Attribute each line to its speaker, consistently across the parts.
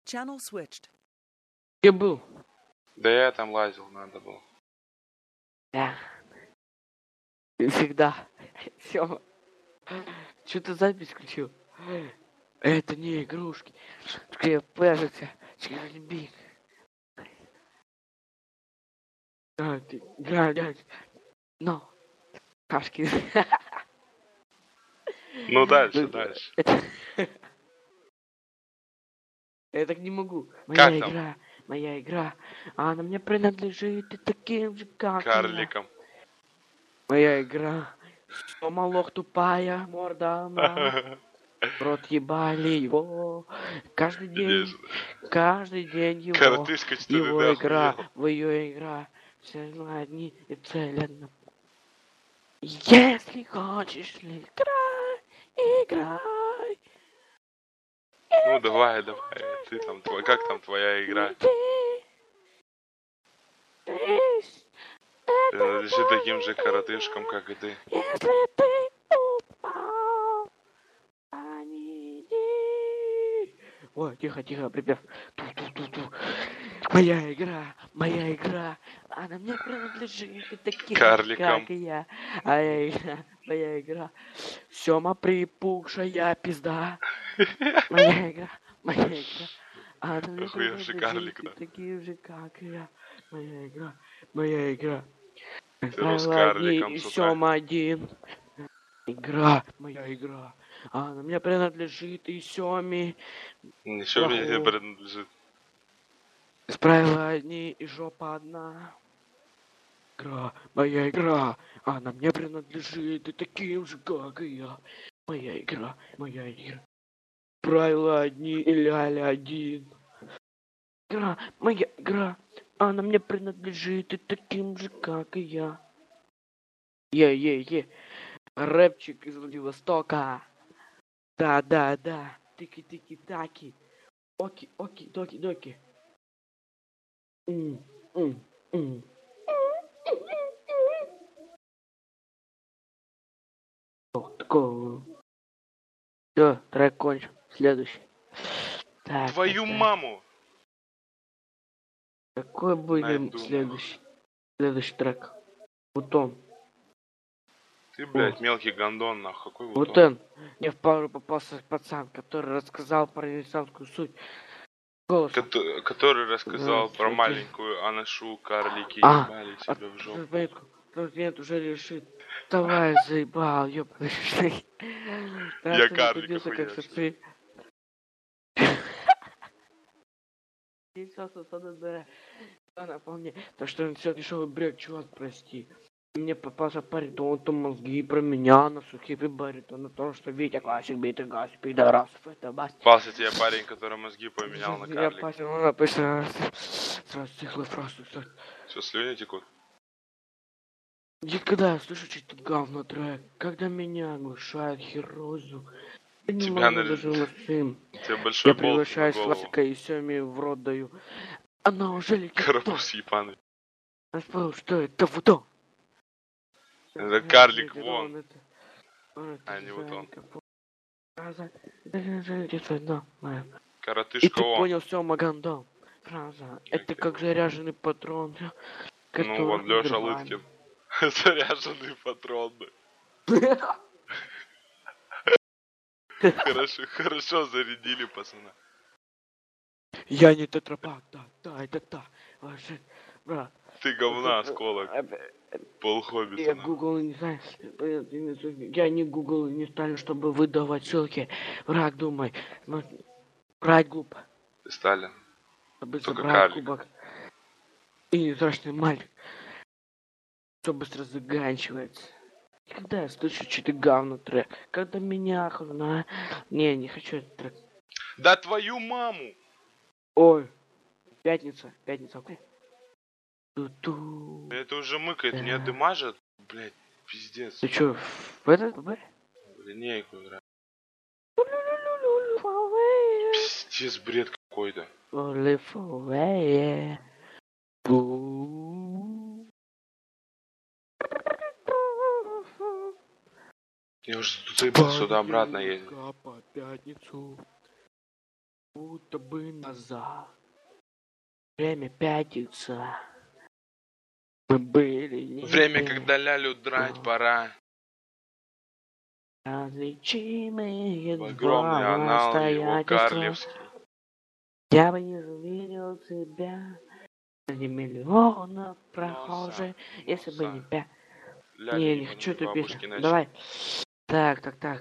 Speaker 1: Channel switched.
Speaker 2: Где был?
Speaker 3: Да я там лазил, надо было.
Speaker 2: Да. Всегда. Все. Что ты запись включил? Это не игрушки. Скрепляжется. Скребик. Глянь. Но. Кашки.
Speaker 3: Ну дальше.
Speaker 2: Я так не могу.
Speaker 3: Как там?
Speaker 2: Моя игра. Она мне принадлежит и таким же, как
Speaker 3: Карликом.
Speaker 2: я. Моя игра. Сома лох тупая, морда мать. Рот ебали его. Каждый день его.
Speaker 3: Коротышка, что ты
Speaker 2: Его игра,
Speaker 3: охуел?
Speaker 2: в ее игра. Все одни и целенно. Если хочешь, играй.
Speaker 3: Ну давай. Ты там, как там твоя игра? Принадлежит таким же коротышкам, как и ты.
Speaker 2: Если ты упал, ой, тихо, припев. Ту-ту-ту-ту. Моя игра, она мне принадлежит и таким,
Speaker 3: Карликом.
Speaker 2: как и я. Моя игра, Сёма припухшая пизда. Моя игра, она мне
Speaker 3: Охуевший карлик,
Speaker 2: принадлежит и
Speaker 3: да.
Speaker 2: таким же, как и я. Моя игра.
Speaker 3: Ты рос карликом
Speaker 2: И
Speaker 3: с утра.
Speaker 2: Сёма один. Игра, моя игра. Она мне принадлежит и Сёме.
Speaker 3: Ничего мне не принадлежит.
Speaker 2: Правила одни и жопа одна. Игра, моя игра. Она мне принадлежит и таким же, как и я. Моя игра. Правила одни и ляля один. Игра, моя игра. Она мне принадлежит и таким же, как и я. Е. Рэпчик из Владивостока. Да. Тики-тики-таки. Оки, доки-доки. Такого. Все, трек кончен. Следующий. Так,
Speaker 3: Твою маму!
Speaker 2: Какой будем
Speaker 3: Найду,
Speaker 2: следующий трек? Бутон.
Speaker 3: Ты, блядь, мелкий гондон, нахуй. Какой
Speaker 2: Бутон. Мне в пару попался пацан, который рассказал про ренессансскую суть. Голосом.
Speaker 3: Который рассказал про маленькую Анашу, карлики ебали себе в жопу.
Speaker 2: Нет, уже решит. Давай, заебал, ёбаный.
Speaker 3: Я карлик охуевший.
Speaker 2: Напомни, то что он все дешевый бред, чувак, прости. Мне попался парень, то он то мозги променял на сухие выборы, то на то, что Витя классик, битый газ, пидорасов, это бас.
Speaker 3: Попался тебе парень, который мозги поменял на карлик.
Speaker 2: Я пасил, ну написано, сразу стихлый фразу, кстати.
Speaker 3: Все, слюни текут?
Speaker 2: И когда я слышу чей-то говно трек, когда меня оглушает херозу, я не могу даже лосым.
Speaker 3: Я
Speaker 2: превращаюсь в классика и Сёме в рот даю. Она уже летит.
Speaker 3: Карапуз ебаный.
Speaker 2: Я вспомнил, что это Вутон.
Speaker 3: Это карлик вон. А не Вутон. Коротышка
Speaker 2: и ты
Speaker 3: он.
Speaker 2: понял, Сёма Гандон. Фраза. Это как заряженный патрон.
Speaker 3: Ну вот Лёша Лыткин. Заряженный патрон. Хорошо зарядили, пацана.
Speaker 2: Я не тетрапак, да, это та. Брат.
Speaker 3: Ты говна, осколок. Полхоббита.
Speaker 2: Я Google не знаю. Я не Google не стану, чтобы выдавать ссылки. Враг, думай. Врать глупо.
Speaker 3: Ты Сталин.
Speaker 2: Чтобы
Speaker 3: только
Speaker 2: забрать
Speaker 3: карлик.
Speaker 2: кубок. И невзрачный мальчик. Все быстро заканчивается. Когда я слышу чей-то говно трек, когда меня охуенно. Не хочу этот трек.
Speaker 3: Да твою маму!
Speaker 2: Ой, пятница. Ту-ту.
Speaker 3: Это уже мыкает, мне дымажит. Блять, пиздец.
Speaker 2: Ты чё, в этот ББ?
Speaker 3: Линейку играю. Пиздец, бред какой-то. Я уже тут заебал сюда обратно ездить.
Speaker 2: По пятницу. будто бы назад. Время пятится. Мы были не
Speaker 3: Время,
Speaker 2: те,
Speaker 3: когда лялю драть пора.
Speaker 2: различимые
Speaker 3: В огромный
Speaker 2: два
Speaker 3: анал его
Speaker 2: обстоятельства.
Speaker 3: карлевский.
Speaker 2: Я бы не увидел тебя среди миллионов прохожих, если бы не пя...
Speaker 3: Ляля
Speaker 2: Не хочу
Speaker 3: ебаной
Speaker 2: эту песню.
Speaker 3: бабушки начал.
Speaker 2: Давай. Так.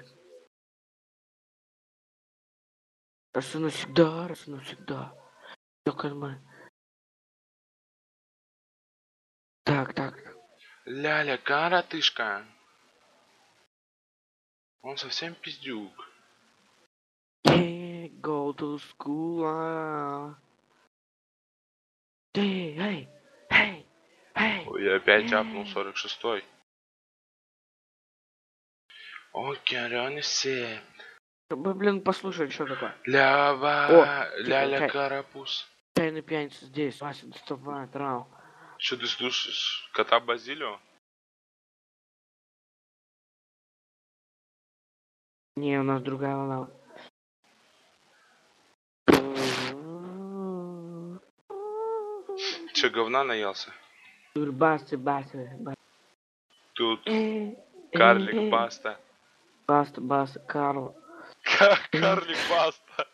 Speaker 2: Раз и навсегда, раз и навсегда. Только мы. Так.
Speaker 3: Ляля, коротышка. Он совсем пиздюк.
Speaker 2: Yeah, go to school. Hey.
Speaker 3: Ой, я опять
Speaker 2: Yeah.
Speaker 3: апнул 46-й. Океан все.
Speaker 2: Чтобы, блин, послушать, что такое.
Speaker 3: Лява, ляля карапуз.
Speaker 2: Чайный пьяница здесь. Вася, доставай, трау.
Speaker 3: Что ты слушаешь? Кота Базилио?
Speaker 2: Не, у нас другая волна.
Speaker 3: Че, говна наелся?
Speaker 2: Басты.
Speaker 3: Тут карлик Баста.
Speaker 2: Баста, Карл.
Speaker 3: Карлик Баста.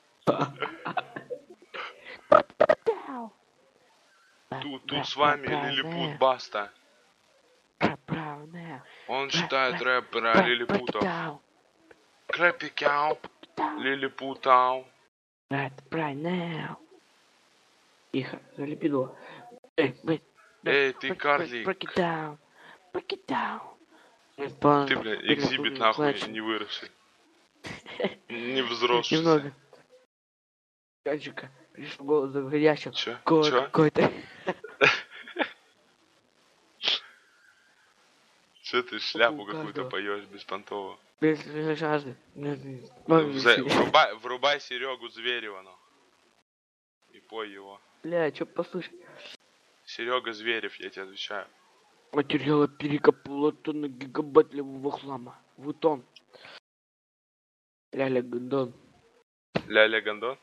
Speaker 3: Тут с вами лилипут Баста. Он читает рэп про лилипутов. Крэпикяу, лилипутау.
Speaker 2: Тихо, залепидо.
Speaker 3: Эй, ты карлик.
Speaker 2: Break it down.
Speaker 3: Ты, бля, экзибит нахуй не выросший. Не взрослый.
Speaker 2: Немного. Ганчика, лишь в голос заходящего.
Speaker 3: Чё?
Speaker 2: Какой-то.
Speaker 3: Че ты шляпу какую-то поешь беспонтово?
Speaker 2: Без жажды.
Speaker 3: Врубай Серегу Зверева, нахуй. И пой его.
Speaker 2: Бля, чё послушай.
Speaker 3: Серега Зверев, я тебе отвечаю.
Speaker 2: Материала перекопала тонна гигабайт левого хлама. Вот он. Ляля Гондон.
Speaker 3: Ляля Гондон?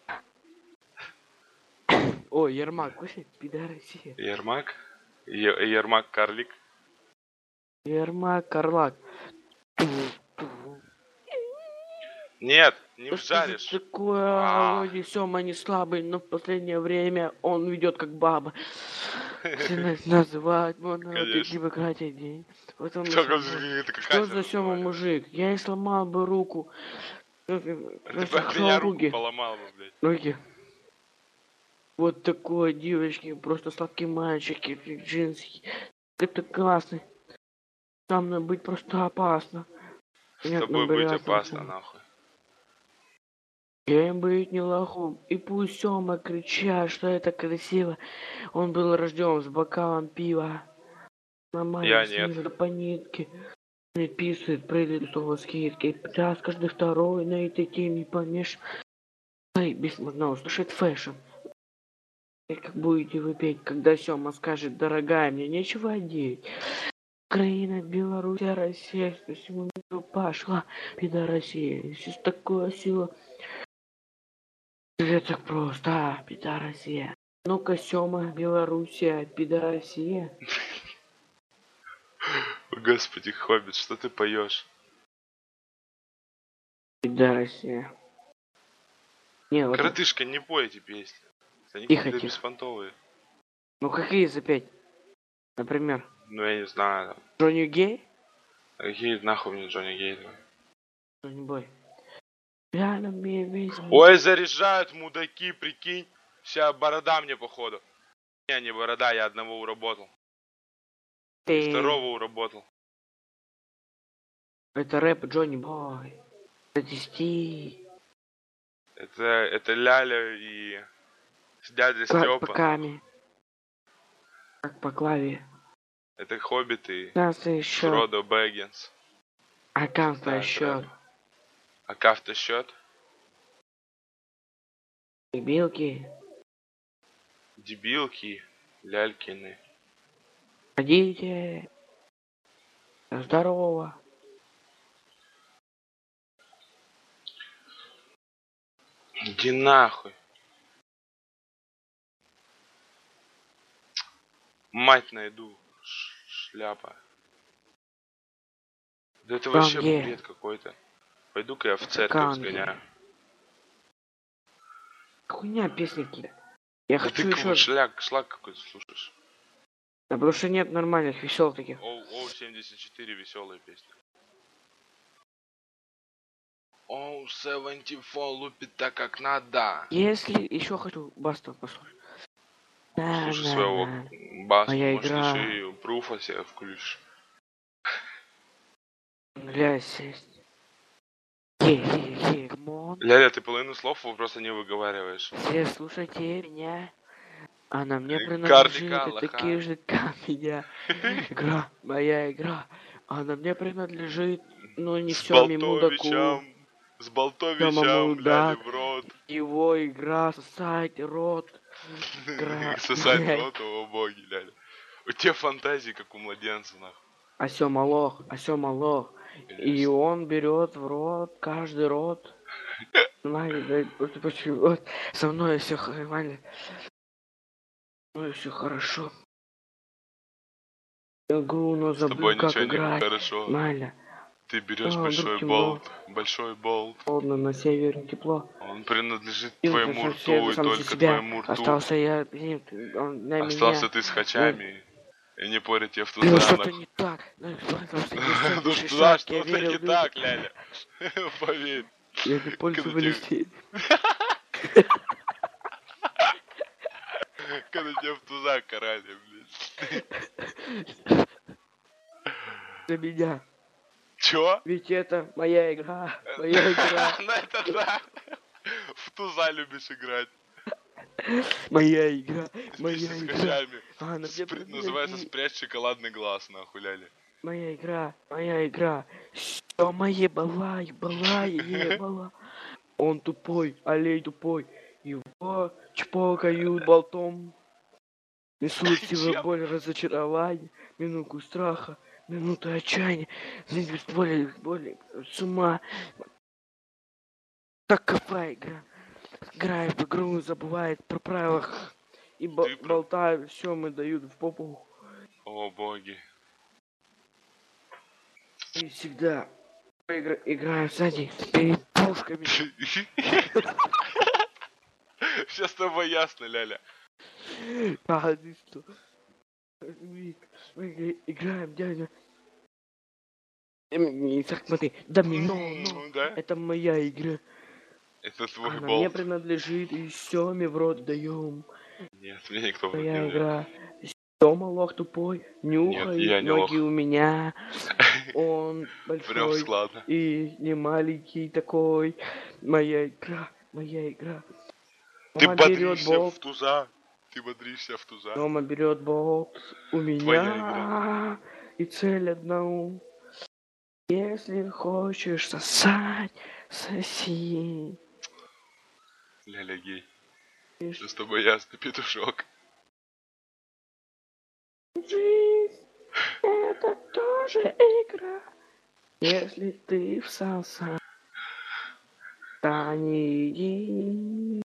Speaker 2: Ой, Ермак, кушай, пидорасия.
Speaker 3: Ермак? Ермак Карлик?
Speaker 2: Ермак Карлак.
Speaker 3: Нет, не вжаришь.
Speaker 2: Такое, вроде Сёма не слабый, но в последнее время он ведет как баба. Называть можно демократия день. Что за Сёма мужик? Я и сломал бы руку.
Speaker 3: Ты бы от меня руку поломал бы, блядь.
Speaker 2: Руки. Вот такой, девочки, просто сладкие мальчики, джинсы. Это классно. Со мной быть просто опасно.
Speaker 3: С тобой быть опасно, нахуй.
Speaker 2: Я им быть не лохом. И пусть Сёма кричат, что это красиво. Он был рожден с бокалом пива. Нормально, снизу по нитке. Не писает, прыгает снова скидки. Час каждый второй на этой теме помеш. Эй, бессмертно услышит фэшн. И как будете вы петь, когда Сёма скажет: дорогая, мне нечего одеть. Украина, Беларусь, Россия, по всему миру пошла пидорасия. Здесь такое сила. Это так просто, пидорасия. Ну-ка, Сёма, Белоруссия, пидорасия.
Speaker 3: Господи, Хоббит, что ты поешь?
Speaker 2: Пидорасия. Не, вот...
Speaker 3: Коротышка, не пой эти песни. Они
Speaker 2: Тихо.
Speaker 3: беспонтовые.
Speaker 2: Ну какие запеть? Например?
Speaker 3: Ну я не знаю.
Speaker 2: Джонни Гей?
Speaker 3: Какие нахуй мне Джонни Гей?
Speaker 2: Джонни Бой.
Speaker 3: Ой, заряжают мудаки, прикинь. Вся борода мне походу. Не борода, я одного уработал. Второго уработал.
Speaker 2: Это рэп Джонни Бой. Это стих.
Speaker 3: Это Ляля и дядя Степа.
Speaker 2: Как по клаве.
Speaker 3: Это Хоббиты.
Speaker 2: Еще.
Speaker 3: Фродо Бэггинс.
Speaker 2: Автосчет.
Speaker 3: Автосчет. Дебилки. Лялькины.
Speaker 2: Ходите. Здорово.
Speaker 3: Иди нахуй. Мать найду. Шляпа. Да это
Speaker 2: Там
Speaker 3: вообще
Speaker 2: где?
Speaker 3: бред какой-то. Пойду-ка я в церковь
Speaker 2: Аккаунт
Speaker 3: сгоняю.
Speaker 2: где? Хуйня песни какие-то. Я
Speaker 3: Да ты
Speaker 2: хочу еще.
Speaker 3: шлак какой-то слушаешь.
Speaker 2: Да потому что нет нормальных веселых таких.
Speaker 3: Оу 74 веселые песни. Оу 74 лупит так как надо.
Speaker 2: Если еще хочу Басту послушать.
Speaker 3: Слушай своего
Speaker 2: На-на-на.
Speaker 3: Басту,
Speaker 2: Моя
Speaker 3: может
Speaker 2: игра.
Speaker 3: еще и Пруфа себе включишь.
Speaker 2: Глядь, е камон.
Speaker 3: Ляля, ты половину слов просто не выговариваешь.
Speaker 2: Все слушайте меня. Она мне принадлежит,
Speaker 3: Карлика,
Speaker 2: и такие
Speaker 3: лоха.
Speaker 2: же, как меня. Игра, моя игра. Она мне принадлежит, но не
Speaker 3: С
Speaker 2: всем мудаку.
Speaker 3: болтовичам. С
Speaker 2: Тёма
Speaker 3: болтовичам, ляли
Speaker 2: мудак.
Speaker 3: в рот.
Speaker 2: Его игра сосать рот. Игра
Speaker 3: Сосать
Speaker 2: моя.
Speaker 3: рот, о боги, ляля. У тебя фантазии, как у младенца, нахуй.
Speaker 2: Асёма лох. И
Speaker 3: Конечно.
Speaker 2: он берет в рот каждый рот. Понимаете, почему? Вот, со мной все нормально. Со мной все хорошо. Игру, но
Speaker 3: С тобой
Speaker 2: забыл, как
Speaker 3: ничего не
Speaker 2: играть.
Speaker 3: хорошо.
Speaker 2: Нормально.
Speaker 3: Ты берешь
Speaker 2: Вдруг
Speaker 3: большой
Speaker 2: темно,
Speaker 3: болт. Большой болт.
Speaker 2: холодно, на севере тепло.
Speaker 3: Он принадлежит
Speaker 2: И вот
Speaker 3: твоему
Speaker 2: это все
Speaker 3: рту и
Speaker 2: сам за
Speaker 3: только
Speaker 2: себя.
Speaker 3: твоему рту.
Speaker 2: Остался я, нет, он на
Speaker 3: Остался
Speaker 2: меня.
Speaker 3: ты с
Speaker 2: Ну,
Speaker 3: хачами. И не порить я в
Speaker 2: было
Speaker 3: туза,
Speaker 2: что-то
Speaker 3: нахуй.
Speaker 2: не так. Ну, потому что не всем
Speaker 3: Ну да,
Speaker 2: шаг, я
Speaker 3: что-то
Speaker 2: верил
Speaker 3: не
Speaker 2: в люди.
Speaker 3: так, ляля. Поверь.
Speaker 2: Я не
Speaker 3: Когда тебе...
Speaker 2: пользовались.
Speaker 3: Когда тебя в туза карали, блядь.
Speaker 2: За меня.
Speaker 3: Чё?
Speaker 2: Ведь это моя игра. Моя игра.
Speaker 3: Ну это да. В туза любишь играть.
Speaker 2: Моя игра.
Speaker 3: Вместе
Speaker 2: Моя
Speaker 3: с
Speaker 2: игра.
Speaker 3: хачами.
Speaker 2: Она мне
Speaker 3: Называется
Speaker 2: принадлежит.
Speaker 3: «Спрячь шоколадный глаз», нахуй, ляля.
Speaker 2: Моя игра. Моя игра. Все мои ебала. Он тупой, олень тупой. Его чпокают болтом. Несут в себе
Speaker 3: Чем?
Speaker 2: боль разочарования, минутку страха, минуту отчаяния, жизнь без боли, с ума. Такова игра. Играет в игру, забывает про правилах. И
Speaker 3: Ты про...
Speaker 2: болтают, все мы дают в попу.
Speaker 3: О, боги.
Speaker 2: И всегда играем сзади перед пушками.
Speaker 3: Все с тобой ясно, ляля.
Speaker 2: А ты что? Мы играем, дядя. Так смотри, домино, но
Speaker 3: Да?
Speaker 2: это моя игра.
Speaker 3: Это твой
Speaker 2: Она мне
Speaker 3: болт.
Speaker 2: принадлежит, и все мы в рот даем.
Speaker 3: Нет, мне никто в рот не
Speaker 2: Моя
Speaker 3: дает.
Speaker 2: игра. Сёма лох тупой,
Speaker 3: Нет,
Speaker 2: нюхает
Speaker 3: я не
Speaker 2: ноги
Speaker 3: лох.
Speaker 2: у меня. Он
Speaker 3: Прям
Speaker 2: большой
Speaker 3: складно.
Speaker 2: и не маленький такой. Моя игра, моя игра.
Speaker 3: Ты
Speaker 2: Тома берет
Speaker 3: бодришься в
Speaker 2: болт.
Speaker 3: туза. Ты бодришься в туза.
Speaker 2: Тома берет болт у
Speaker 3: Твоя игра.
Speaker 2: меня. И цель одну. Если хочешь сосать, соси.
Speaker 3: Ляля гей. Все с тобой ясно, петушок.
Speaker 2: Жизнь это тоже игра. Если ты всосал, тани.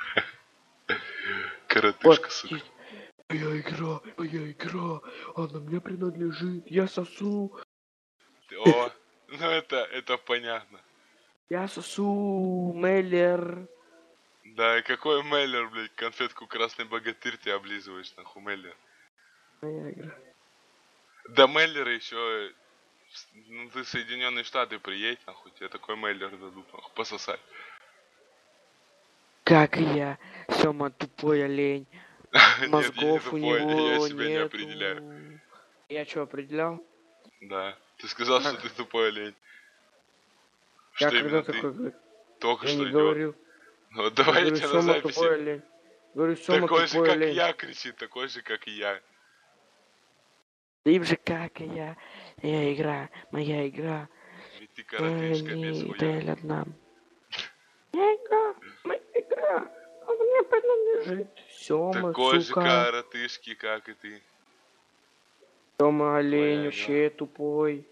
Speaker 3: Коротышка, сука.
Speaker 2: Моя игра, она мне принадлежит, я сосу,
Speaker 3: О, ну это понятно.
Speaker 2: я сосу, Меллер.
Speaker 3: Да, и какой Меллер, блядь, конфетку красный богатырь ты облизываешь, нахуй, Меллер.
Speaker 2: Моя игра.
Speaker 3: Да Меллера еще, ну ты в Соединенные Штаты приедь, нахуй, тебе такой Меллер дадут, нахуй, пососать.
Speaker 2: Как и я, Сёма тупой олень,
Speaker 3: Нет, я не
Speaker 2: мозгов у
Speaker 3: тупой, я
Speaker 2: него
Speaker 3: себя не
Speaker 2: нету.
Speaker 3: определяю.
Speaker 2: Я что, определял?
Speaker 3: Да, ты сказал, что
Speaker 2: Как?
Speaker 3: ты тупой олень.
Speaker 2: Я
Speaker 3: Что
Speaker 2: когда
Speaker 3: именно ты?
Speaker 2: такой говорю?
Speaker 3: Только
Speaker 2: Я
Speaker 3: что
Speaker 2: не
Speaker 3: идиот.
Speaker 2: говорил.
Speaker 3: Ну,
Speaker 2: Я
Speaker 3: давай я
Speaker 2: говорю,
Speaker 3: тебя на
Speaker 2: Сёма тупой
Speaker 3: записи.
Speaker 2: олень. Говорю, Сёма
Speaker 3: Такой же,
Speaker 2: тупой
Speaker 3: как и
Speaker 2: олень.
Speaker 3: я, кричит, такой же, как и я.
Speaker 2: Им же как и я. Я игра, моя игра.
Speaker 3: Ведь ты коротышка без
Speaker 2: Не
Speaker 3: хуя.
Speaker 2: цель одна. Моя игра, моя игра. Она мне принадлежит. Сёма,
Speaker 3: Такой же
Speaker 2: сука.
Speaker 3: коротышки, как и ты.
Speaker 2: Сёма олень
Speaker 3: Твоя
Speaker 2: вообще тупой.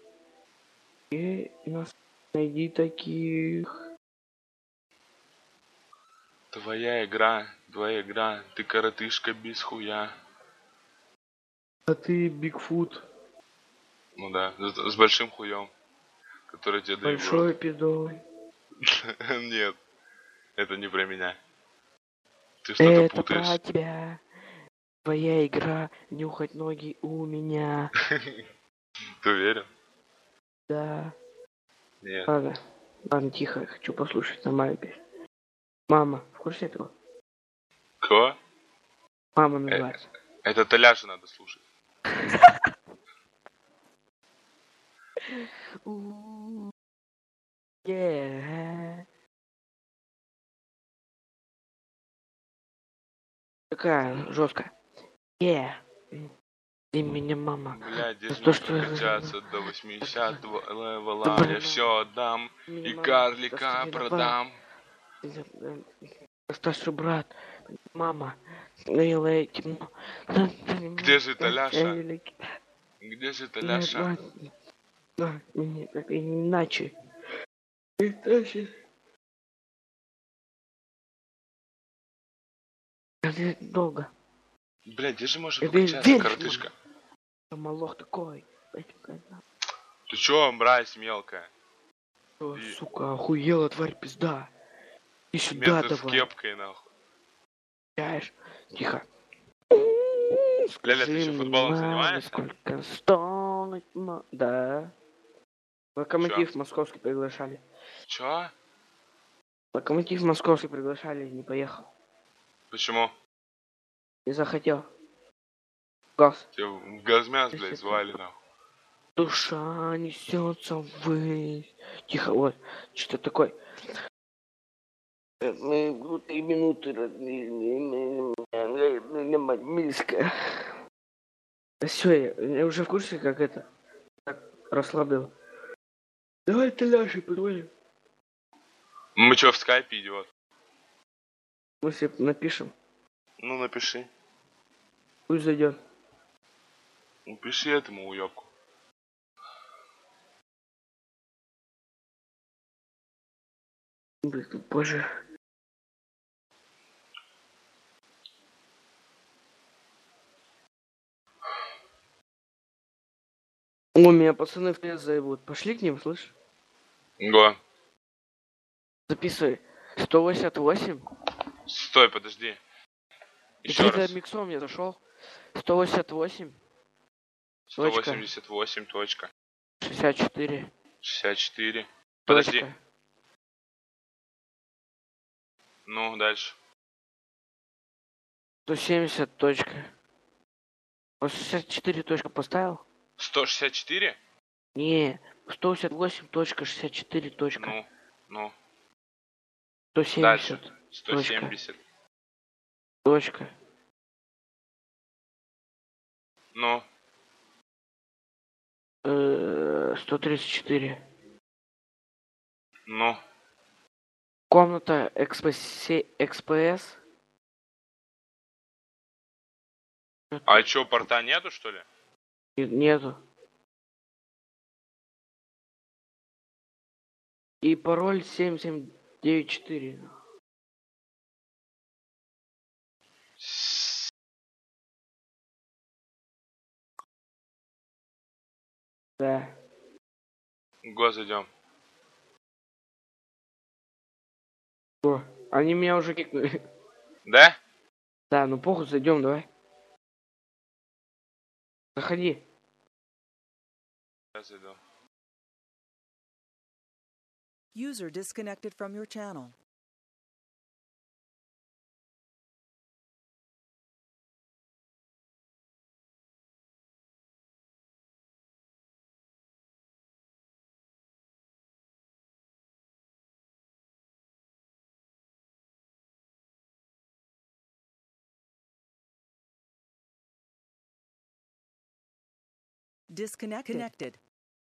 Speaker 2: И нас найди таких.
Speaker 3: твоя игра, ты коротышка без хуя.
Speaker 2: А ты Бигфут.
Speaker 3: Ну да, с большим хуем, который тебе дают в рот.
Speaker 2: Большой пидой.
Speaker 3: Нет, это не про меня. Ты что-то
Speaker 2: Это про
Speaker 3: путаешь.
Speaker 2: тебя. Твоя игра нюхать ноги у меня.
Speaker 3: Ты уверен?
Speaker 2: Да.
Speaker 3: Нет.
Speaker 2: Ладно, тихо, хочу послушать нормально песню. Мама, в курсе этого?
Speaker 3: Кого?
Speaker 2: Мама называется.
Speaker 3: Это Толяша надо слушать.
Speaker 2: У, yeah. Такая жесткая. Yeah. Ты меня, мама.
Speaker 3: Бля, где
Speaker 2: За
Speaker 3: же
Speaker 2: то,
Speaker 3: мне
Speaker 2: что
Speaker 3: прокачаться до 80-го левела?
Speaker 2: Забыла,
Speaker 3: Я все отдам
Speaker 2: меня,
Speaker 3: и
Speaker 2: мама.
Speaker 3: карлика продам.
Speaker 2: Старший брат, мама, наела темно.
Speaker 3: Где же Толяша? Где же Толяша?
Speaker 2: Мне как иначе. Иначе. Это долго.
Speaker 3: Бля, где же можно
Speaker 2: Это
Speaker 3: прокачаться,
Speaker 2: веришь,
Speaker 3: коротышка?
Speaker 2: Малох такой.
Speaker 3: Ты чё, мразь мелкая?
Speaker 2: О,
Speaker 3: И
Speaker 2: сука, охуела, тварь, пизда. И сюда
Speaker 3: метр с
Speaker 2: давай.
Speaker 3: кепкой, нахуй.
Speaker 2: Знаешь, тихо.
Speaker 3: Ляля, ты
Speaker 2: Скажи
Speaker 3: еще
Speaker 2: мне,
Speaker 3: футболом
Speaker 2: маме,
Speaker 3: занимаешься?
Speaker 2: сколько стоит, да.
Speaker 3: Чё?
Speaker 2: Локомотив московский приглашали.
Speaker 3: Чё?
Speaker 2: Локомотив московский приглашали, не поехал.
Speaker 3: Почему?
Speaker 2: Не захотел. Газ.
Speaker 3: Тебя в газмяс, блядь, звали, нахуй.
Speaker 2: Душа несется ввысь. Тихо, вот, что такое. Мы 3 минуты мильская. Да все, я уже в курсе, как это так расслабил. Давай ты Ляшей позвоним.
Speaker 3: Мы чё, в скайпе, идиот?
Speaker 2: Мы себе напишем.
Speaker 3: Ну, напиши.
Speaker 2: Пусть зайдет.
Speaker 3: Напиши этому уёбку.
Speaker 2: Блин, боже. О, меня пацаны в лес зовут. Пошли к ним, слышь?
Speaker 3: Го.
Speaker 2: Записывай. 188.
Speaker 3: Стой, подожди. Еще
Speaker 2: Это
Speaker 3: раз.
Speaker 2: миксом я зашел. 188. Точка.
Speaker 3: 188, точка.
Speaker 2: 64.
Speaker 3: 64. Подожди.
Speaker 2: Точка.
Speaker 3: Ну, дальше.
Speaker 2: 170. Точка. 64 точка поставил?
Speaker 3: 164?
Speaker 2: Не. 168. Точка. 64. Точка.
Speaker 3: Ну.
Speaker 2: 170.
Speaker 3: Дальше.
Speaker 2: Точка.
Speaker 3: 170.
Speaker 2: Точка.
Speaker 3: Ну.
Speaker 2: 134.
Speaker 3: Ну.
Speaker 2: Комната XPS.
Speaker 3: А чё, порта нету, что ли?
Speaker 2: Нету. И пароль 7794. Да.
Speaker 3: Го, зайдем.
Speaker 2: О, они меня уже кикнули.
Speaker 3: Да?
Speaker 2: Да, ну похуй, зайдем, давай. Заходи.
Speaker 3: Я зайду.
Speaker 1: User disconnected from your channel. Disconnected.